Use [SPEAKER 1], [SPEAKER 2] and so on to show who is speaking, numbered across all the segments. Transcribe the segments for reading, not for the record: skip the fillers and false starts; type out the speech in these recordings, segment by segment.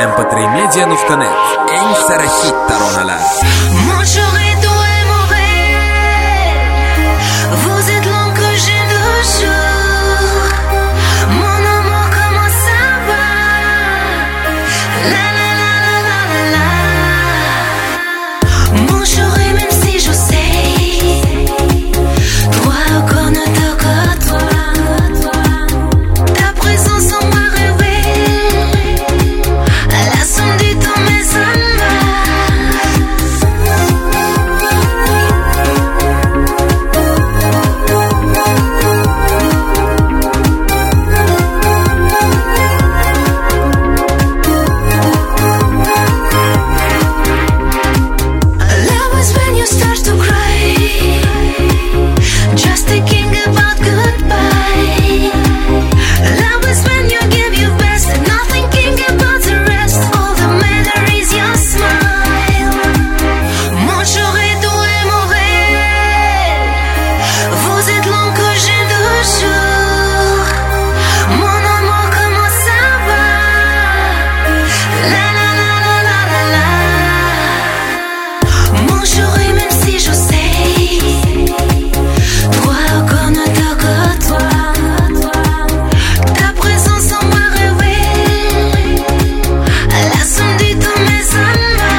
[SPEAKER 1] mp3media.net. Ensa Rachita Ronala.
[SPEAKER 2] Mon chorizo est mon rêve. Vous êtes l'homme que j'aime toujours. Mon amour, comment ça va? La la la la la la la. Mon chéri, même si je sais, toi encore ne te côtoie. Ta présence en moi révèle la somme du temps, mais ça me va. Love is when you start to cry, just thinking about goodbye. Love is when you give your best, not thinking about the rest. All that matters is your smile. Mon chorizo est mon rêve. Vous êtes l'homme que j'aime toujours. Mon amour, comment ça va? La la la la la la la. Mon chéri, même si je sais, toi encore ne te côtoie. Ta présence en moi révèle la somme du temps, mais ça me va.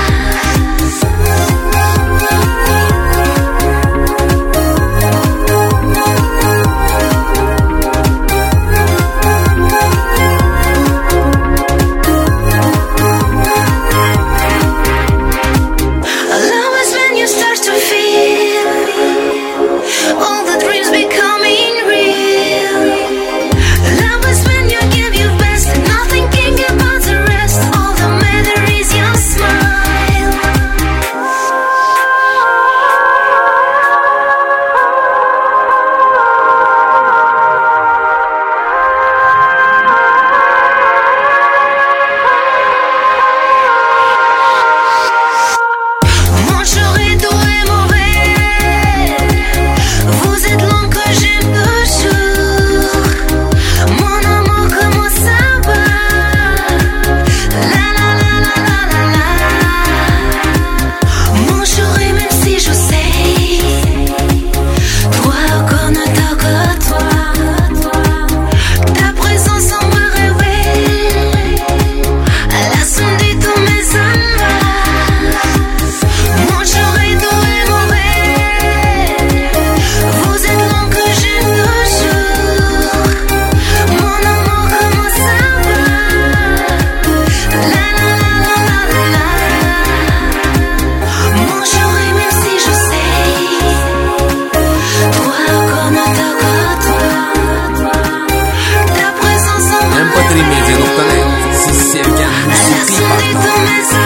[SPEAKER 2] Love is when you start to feel all the dreams becoming real. Love is when you give your best, not thinking about the rest. All that matters is your smile. Mon chorizo est mon rêve. Vous êtes l'homme que j'aime toujours. Mon amour, comment ça va? La la la la la la la. Mon chéri, même si je sais, toi encore ne te côtoie. Ta présence en moi révèle la somme du temps, mais ça me va. Mon chorizo est mon rêve. Vous êtes l'homme que j'aime toujours. Mon amour, comment ça va? La la la la la la la. Mon chéri, même si je sais, toi encore ne te côtoie. Ta présence en moi
[SPEAKER 1] mp3media.net. Si c'est bien,
[SPEAKER 2] la somme du temps, mais ça